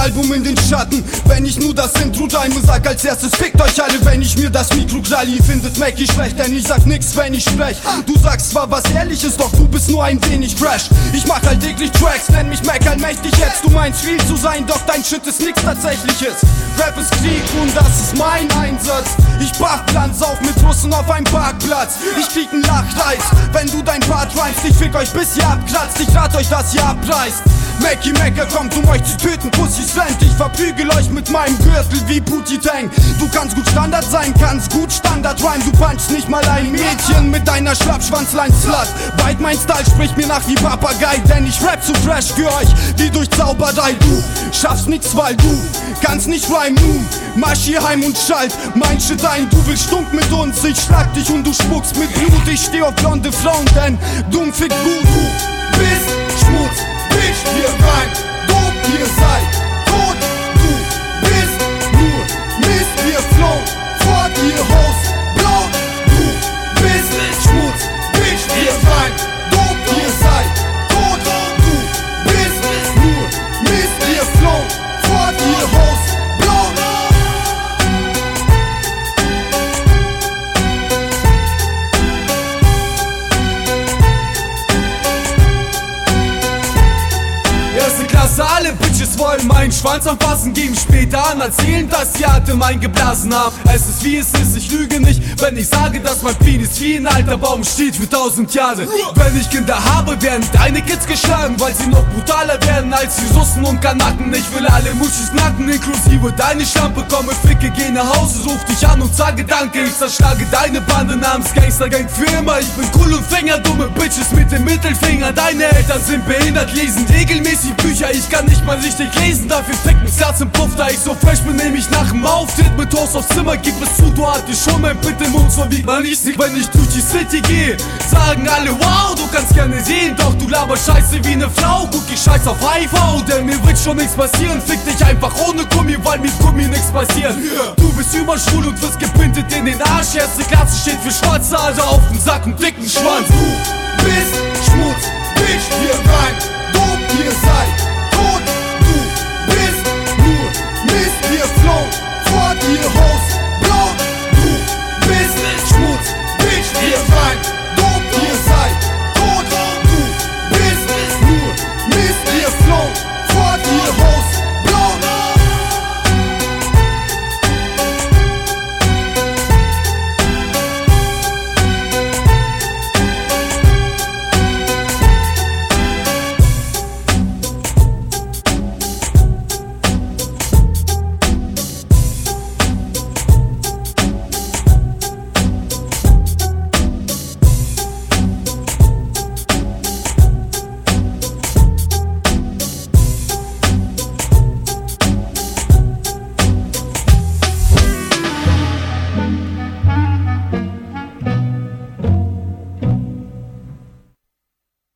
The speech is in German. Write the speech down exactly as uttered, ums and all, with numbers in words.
Album in den Schatten. Wenn ich nur das Intro reime, sag als erstes fickt euch alle. Wenn ich mir das Mikro krall, ihr findet Mackie schlecht, denn ich sag nix, wenn ich sprech. Du sagst zwar was Ehrliches, doch du bist nur ein wenig fresh. Ich mach halt täglich Tracks, nenn mich Mac allmächtig jetzt. Du meinst viel zu sein, doch dein Shit ist nix Tatsächliches. Rap ist Krieg und das ist mein Einsatz. Ich bach Glanz auf mit Russen auf einem Parkplatz. Ich krieg nen Lachreiz, wenn du dein Part rhymst. Ich fick euch bis ihr abkratzt, ich rat euch, dass ihr abreißt. Mackie Macker kommt, um euch zu töten, Pussys rennt. Ich verprügel euch mit meinem Gürtel wie Pootie Tang. Du kannst gut Standard sein, kannst gut Standard rhyme. Du punchst nicht mal ein Mädchen mit deiner Schlappschwanzlein-Slut. Weit mein Style spricht mir nach wie Papagei, denn ich rap zu fresh für euch wie durch Zauberei. Du schaffst nix, weil du kannst nicht rhyme. Nun marsch hier heim und schalt mein Shit ein. Du willst stunk mit uns, ich schlag dich und du spuckst mit Blut. Ich steh auf blonde Frauen, denn dumm fickt gut. Du bist Schmutz, Bitch, ihr rein, dope, ihr seid tot. Du bist nur Mist, ihr flown, fort, ihr Host, blau. Du bist Schmutz, Bitch, ihr rein, dope, ihr seid tot. Du bist nur Mist, ihr flown, fort, ihr Host, blau. Erste Klasse, alle Bitches wollen meinen Schwanz anfassen, geben später an, erzählen, dass sie Atem eingeblasen haben. Es ist wie es ist, ich lüge nicht, wenn ich sage, dass mein Penis wie ein alter Baum steht für tausend Jahre. Wenn ich Kinder habe, werden deine Kids geschlagen, weil sie noch brutaler werden als die Russen und Kanaken. Ich will alle Muschis nacken, inklusive deine Schlampe. Komme, ficke, geh nach Hause, ruf dich an und sage danke. Ich zerschlage deine Bande namens Gangstergang für immer. Ich bin cool und Finger, dumme Bitches mit dem Mittelfinger. Deine Eltern sind behindert, lesen regelmäßig Bücher, ich kann nicht mal richtig lesen, dafür fickt mir's Herz im Puff. Da ich so fresh bin, nehm ich nach dem Auftritt mit Toast aufs Zimmer. Gib es zu, du hattest schon mein Bit im Mund, so wie man nicht sieht, wenn ich durch die City gehe. Sagen alle, wow, du kannst gerne sehen, doch du laberst scheiße wie ne Frau. Guck, ich scheiß auf H I V, denn mir wird schon nichts passieren. Fick dich einfach ohne Gummi, weil mit Gummi nichts passiert. Du bist überschwul und wirst geprintet in den Arsch. Erste Klasse steht für schwarze Alter auf dem Sack und dicken Schwanz. Du bist Schmutz, Bitch, hier rein, dope, ihr seid tot. Du bist nur Mist, ihr flown.